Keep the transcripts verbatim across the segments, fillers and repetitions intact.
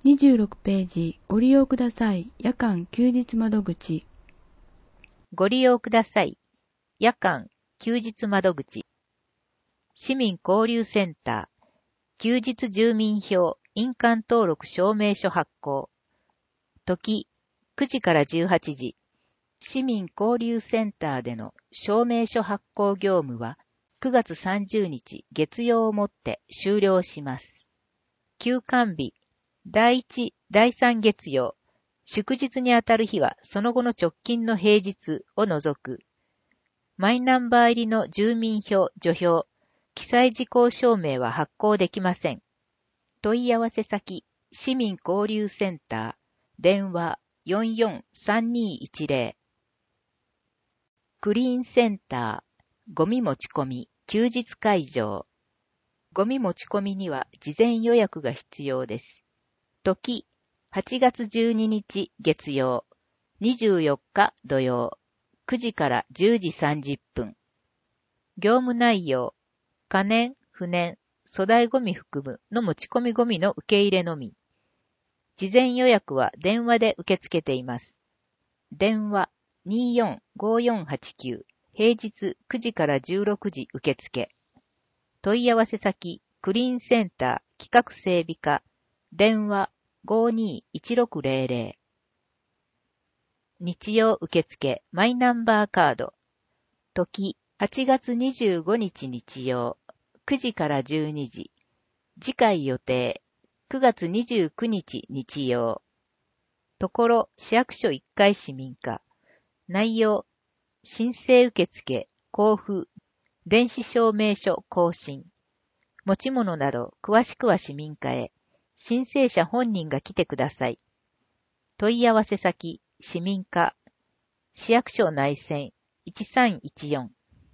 にじゅうろくページ、ご利用ください。夜間休日窓口。 ご利用ください。夜間休日窓口。市民交流センター。休日住民票印鑑登録証明書発行。時、くじからじゅうはちじ。市民交流センターでの証明書発行業務はくがつさんじゅうにち月曜をもって終了します。休館日、だいいち、だいさん月曜、祝日にあたる日はその後の直近の平日を除く。マイナンバー入りの住民票、除票、記載事項証明は発行できません。問い合わせ先、市民交流センター、電話よんよんさんにいちゼロ。クリーンセンター、ゴミ持ち込み、休日会場。ゴミ持ち込みには事前予約が必要です。時、はちがつじゅうににち月曜、にじゅうよっか土曜、くじからじゅうじさんじゅっぷん。業務内容、可燃、不燃、粗大ゴミ含むの持ち込みゴミの受け入れのみ。事前予約は電話で受け付けています。電話にーよんごーよんはちきゅう、平日くじからじゅうろくじ受付。問い合わせ先、クリーンセンター企画整備課、電話ごーにーいちろくゼロゼロ。日曜受付マイナンバーカード。時、はちがつにじゅうごにち日曜、くじからじゅうにじ。次回予定、くがつにじゅうくにち日曜。ところ、市役所いっかい市民課。内容、申請受付、交付、電子証明書更新。持ち物など、詳しくは市民課へ。申請者本人が来てください。問い合わせ先、市民課。市役所内線いちさんいちよん。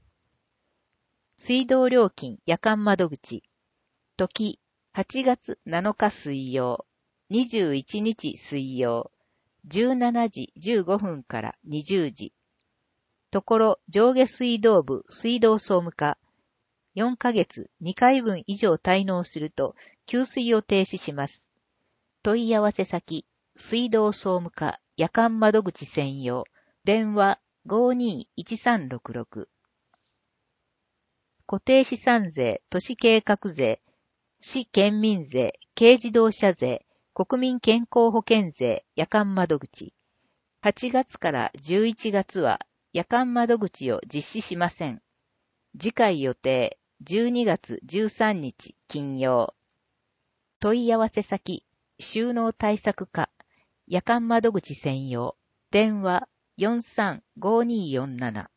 水道料金夜間窓口。時、はちがつなのか水曜、にじゅういちにち水曜、じゅうしちじじゅうごふんからにじゅうじ。ところ上下水道部水道総務課。よんかげつにかいぶん以上滞納すると給水を停止します。問い合わせ先、水道総務課夜間窓口専用。電話ごーにーいちさんろくろく。固定資産税、都市計画税、市県民税、軽自動車税、国民健康保険税、夜間窓口。はちがつからじゅういちがつは夜間窓口を実施しません。次回予定、じゅうにがつじゅうさんにち金曜。問い合わせ先、収納対策課、夜間窓口専用。電話よんさんごーにーよんなな。